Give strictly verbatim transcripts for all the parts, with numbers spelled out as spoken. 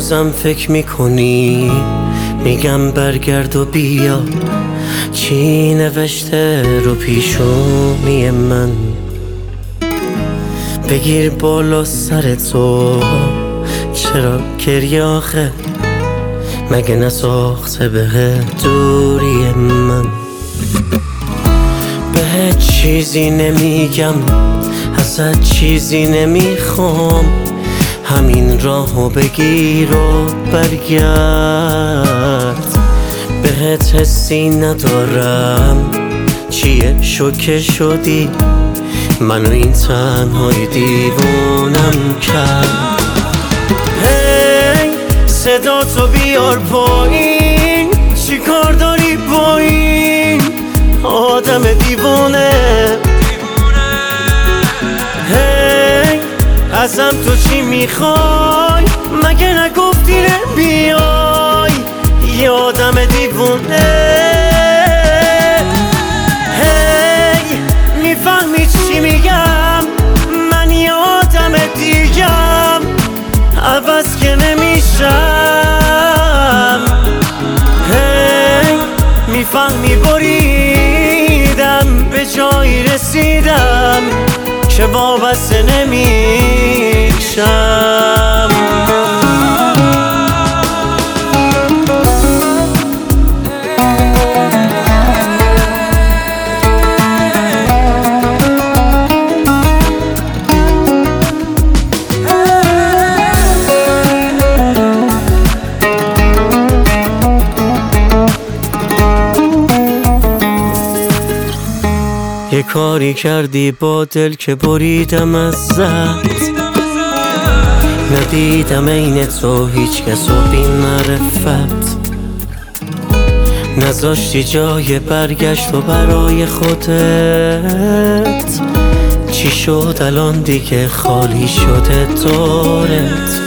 بازم فکر میکنی میگم برگرد و بیا، چی نوشته رو پیشونی من؟ بگیر بالا سر تو، چرا گریه آخه؟ مگه نساخته به دوری من؟ به چیزی نمیگم، ازت چیزی نمیخوام، همین راهو بگیر و برگرد. بهت حسی ندارم، چیه شوکه شدی؟ منو این تنهای دیوونم کرد. هی صدا تو بیار پایین، چی کار داری با این آدم دیوونه؟ هی ازم تو چی میخوای؟ مگه نگفتی بیای یه آدم دیوونه؟ هی میفهمی چی میگم؟ من یه آدم دیگم، عوض که نمیشم. هی میفهمی بریدم، به جایی رسیدم که وابسته نمیشم. یه کاری کردی با دل که بریدم ازت، ندیدم این تو هیچ کس و بی معرفت، نذاشتی جای برگشت و برای خودت. چی شد الان دیگه خالی شده دارت؟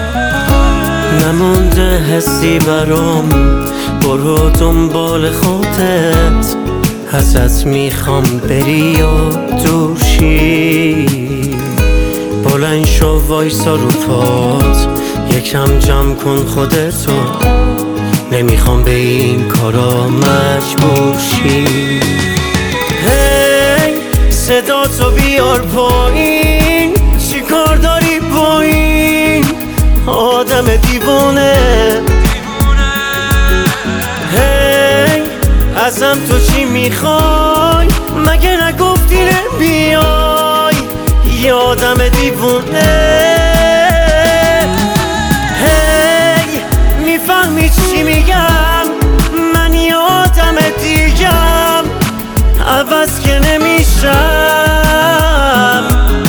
نمونده حسی برام، برو دنبال خودت. ازت میخوام بری و دوشی، بلند شو وایسا رو پات، یکم جمع کن خودتو، نمیخوام به این کارا مجبور شی. هی صدا تو بیار پایین، چی کار داری با این آدم دیوونه؟ ازم تو چی میخوای؟ مگه نگفتی بیای یه آدم دیوونه؟ هی میفهمی چی میگم؟ من یه آدم دیگم، عوض که نمیشم.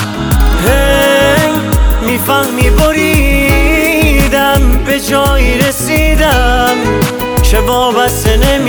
هی میفهمی بریدم، به جایی رسیدم که وابسته نمیشم.